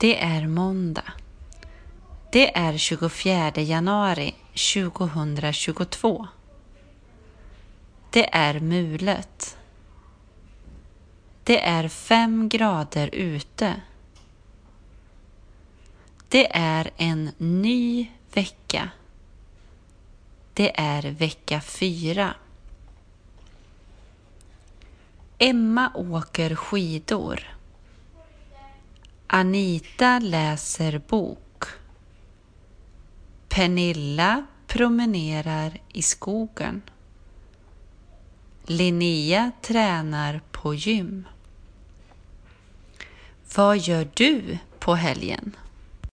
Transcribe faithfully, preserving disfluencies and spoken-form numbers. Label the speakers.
Speaker 1: Det är måndag. Det är tjugofjärde januari tjugohundratjugotvå. Det är mulet. Det är fem grader ute. Det är en ny vecka. Det är vecka fyra. Emma åker skidor. Anita läser bok. Pernilla promenerar i skogen. Linnea tränar på gym. Vad gör du på helgen?